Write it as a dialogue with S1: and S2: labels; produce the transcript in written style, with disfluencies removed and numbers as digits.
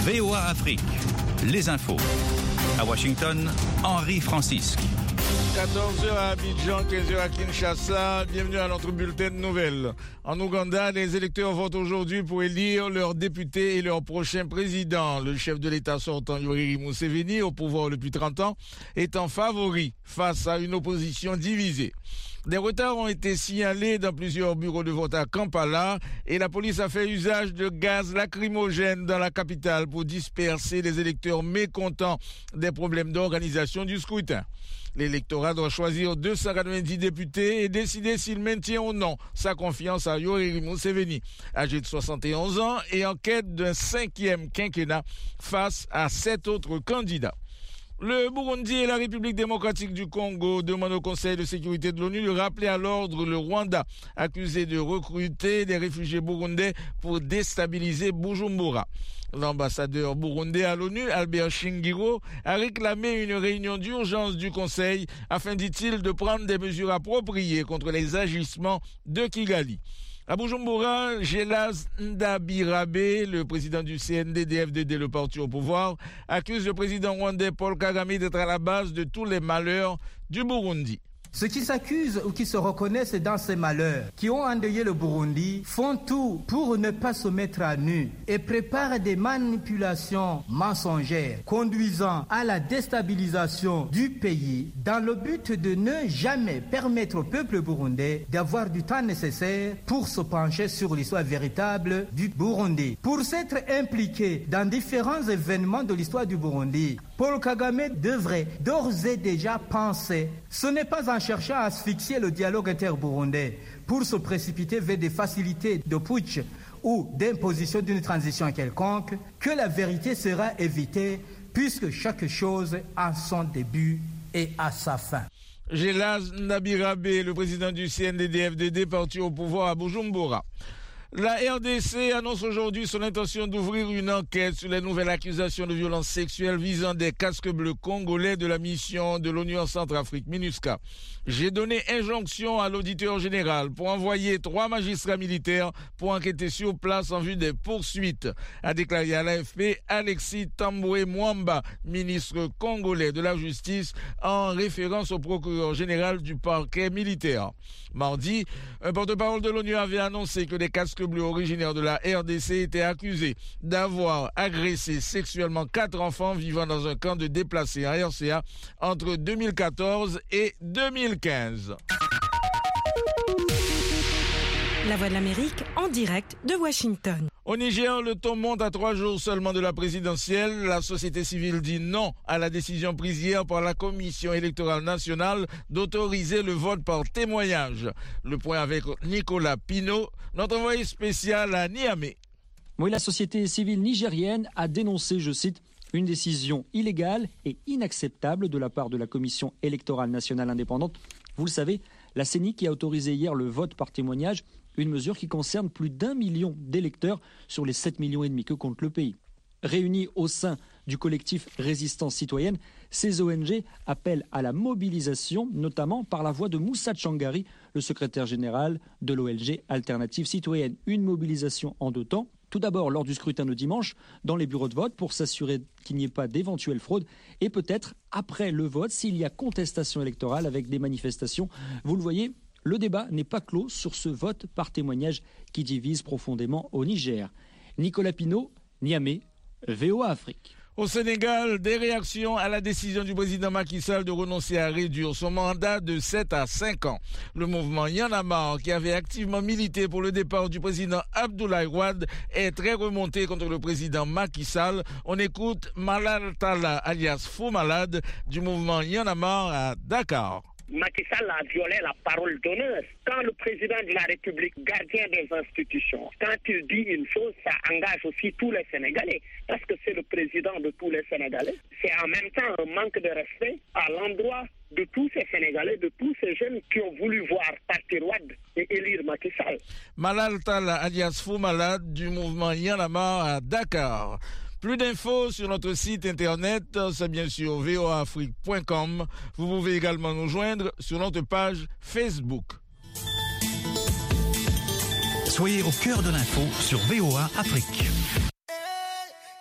S1: VOA Afrique, les infos. À Washington, Henri Francisque.
S2: 14h à Abidjan, 15h à Kinshasa. Bienvenue à notre bulletin de nouvelles. En Ouganda, les électeurs votent aujourd'hui pour élire leurs députés et leur prochain président. Le chef de l'État sortant, Yoweri Museveni, au pouvoir depuis 30 ans, est en favori face à une opposition divisée. Des retards ont été signalés dans plusieurs bureaux de vote à Kampala et la police a fait usage de gaz lacrymogène dans la capitale pour disperser les électeurs mécontents des problèmes d'organisation du scrutin. L'électorat doit choisir 290 députés et décider s'il maintient ou non sa confiance à Yoweri Museveni, âgé de 71 ans et en quête d'un 5e quinquennat face à 7 autres candidats. Le Burundi et la République démocratique du Congo demandent au Conseil de sécurité de l'ONU de rappeler à l'ordre le Rwanda, accusé de recruter des réfugiés burundais pour déstabiliser Bujumbura. L'ambassadeur burundais à l'ONU, Albert Shingiro, a réclamé une réunion d'urgence du Conseil afin, dit-il, de prendre des mesures appropriées contre les agissements de Kigali. À Bujumbura, Gelaz Ndabirabe, le président du CNDD-FDD, le parti au pouvoir, accuse le président rwandais Paul Kagame d'être à la base de tous les malheurs du Burundi.
S3: Ceux qui s'accusent ou qui se reconnaissent dans ces malheurs, qui ont endeuillé le Burundi, font tout pour ne pas se mettre à nu et préparent des manipulations mensongères conduisant à la déstabilisation du pays dans le but de ne jamais permettre au peuple burundais d'avoir du temps nécessaire pour se pencher sur l'histoire véritable du Burundi. Pour s'être impliqué dans différents événements de l'histoire du Burundi, Paul Kagame devrait d'ores et déjà penser, ce n'est pas en cherchant à asphyxier le dialogue inter-burundais pour se précipiter vers des facilités de putsch ou d'imposition d'une transition quelconque, que la vérité sera évitée puisque chaque chose a son début et a sa fin.
S2: Gelaz Ndabirabe, le président du CNDD-FDD, parti au pouvoir à Bujumbura. La RDC annonce aujourd'hui son intention d'ouvrir une enquête sur les nouvelles accusations de violences sexuelles visant des casques bleus congolais de la mission de l'ONU en Centrafrique, MINUSCA. J'ai donné injonction à l'auditeur général pour envoyer 3 magistrats militaires pour enquêter sur place en vue des poursuites, a déclaré à l'AFP Alexis Tamboué Mwamba, ministre congolais de la Justice, en référence au procureur général du parquet militaire. Mardi, un porte-parole de l'ONU avait annoncé que des casques bleus originaires de la RDC étaient accusés d'avoir agressé sexuellement 4 enfants vivant dans un camp de déplacés en RCA entre 2014 et 2015.
S4: La Voix de l'Amérique en direct de Washington.
S2: Au Niger, le ton monte à 3 jours seulement de la présidentielle. La société civile dit non à la décision prise hier par la Commission électorale nationale d'autoriser le vote par témoignage. Le point avec Nicolas Pinault, notre envoyé spécial à Niamey.
S5: Oui, la société civile nigérienne a dénoncé, je cite, une décision illégale et inacceptable de la part de la Commission électorale nationale indépendante. Vous le savez, la CENI qui a autorisé hier le vote par témoignage, une mesure qui concerne plus d'1 million d'électeurs sur les 7,5 millions que compte le pays. Réunis au sein du collectif Résistance citoyenne, ces ONG appellent à la mobilisation, notamment par la voix de Moussa Tchangari, le secrétaire général de l'ONG Alternative citoyenne. Une mobilisation en 2 temps. Tout d'abord lors du scrutin de dimanche, dans les bureaux de vote pour s'assurer qu'il n'y ait pas d'éventuelle fraude et peut-être après le vote s'il y a contestation électorale avec des manifestations. Vous le voyez, le débat n'est pas clos sur ce vote par témoignage qui divise profondément au Niger. Nicolas Pinault, Niamey, VOA Afrique.
S2: Au Sénégal, des réactions à la décision du président Macky Sall de renoncer à réduire son mandat de 7 à 5 ans. Le mouvement Y'en a marre, qui avait activement milité pour le départ du président Abdoulaye Wade, est très remonté contre le président Macky Sall. On écoute Malal Talla, alias Fou Malade, du mouvement Y'en a marre à Dakar.
S6: Macky Sall a violé la parole d'honneur. Quand le président de la République, gardien des institutions, quand il dit une chose, ça engage aussi tous les Sénégalais, parce que c'est le président de tous les Sénégalais. C'est en même temps un manque de respect à l'endroit de tous ces Sénégalais, de tous ces jeunes qui ont voulu voir partir Wade et élire Macky Sall.
S2: Malal Talla, alias Fou Malade, du mouvement Y'en a marre à Dakar. Plus d'infos sur notre site internet, c'est bien sûr voaafrique.com. Vous pouvez également nous joindre sur notre page Facebook.
S1: Soyez au cœur de l'info sur VOA Afrique.